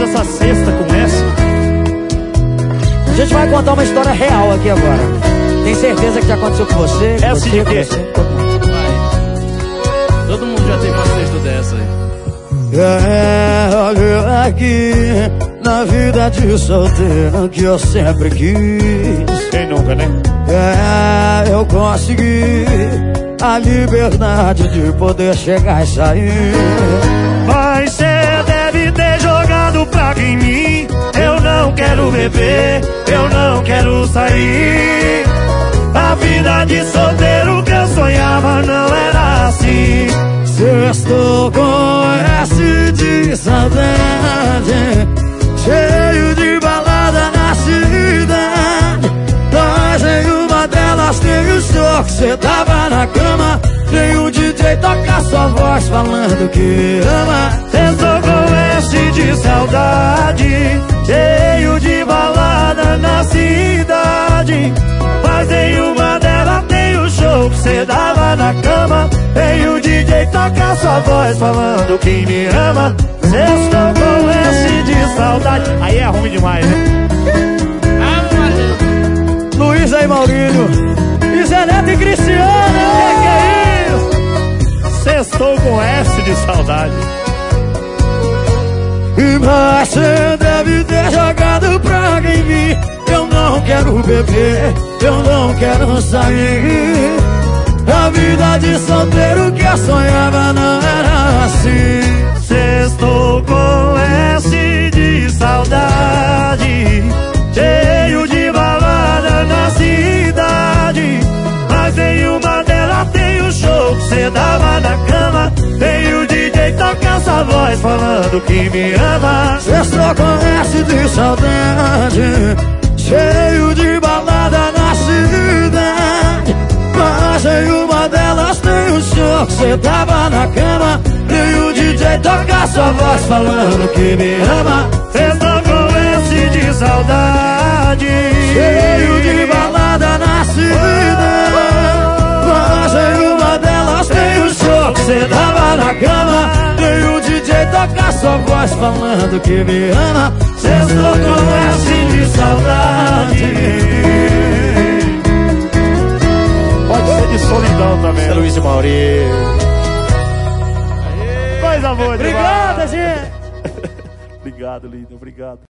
essa sexta com S. A gente vai contar uma história real aqui agora. Tem certeza que já aconteceu com você? É assim de quê? Todo mundo já teve uma sexta dessa aí. Olha aqui, na vida de solteiro que eu sempre quis. Quem nunca, né? Eu consegui a liberdade de poder chegar e sair. Mas cê deve ter jogado praga em mim. Eu não quero beber, eu não quero sair. A vida de solteiro que eu sonhava não era assim. Estou com S de saudade, cheio de balada na cidade. Mas em uma delas tem o show que cê tava na cama. Tem o DJ tocar sua voz falando que me ama. Estou com S de saudade, cheio de balada na cidade. Mas em uma delas tem o show que cê dava na cama. Tem o DJ tocar sua voz falando que me ama. Estou com S de saudade. Aí é ruim demais, né? Luiz aí, Maurílio, e Zé Neto e Cristiano. Que é isso? Estou com S de saudade. Mas você deve ter jogado praga em mim. Eu não quero beber, eu não quero sair. A vida de solteiro que eu sonhava não era assim. Estou com S de saudade, cheio de balada na cidade. Mas em uma delas tem o show que cê dava na cama. Tem o DJ tocar sua voz falando que me ama. Estou com S de saudade, cheio de balada na cidade. Mas em uma delas tem o show que cê tava na cama. Tem o DJ tocar sua voz falando que me ama. Estou com S de saudade, Cheio de balada na cidade. Mas em uma delas tem o show que cê tava na cama. Tem o DJ tocar sua voz falando que me ama. estou com S de saudade. Pode ser de solidão também. É Luiz e Maurício. Coisa boa demais. Obrigado, gente. Obrigado, lindo. Obrigado.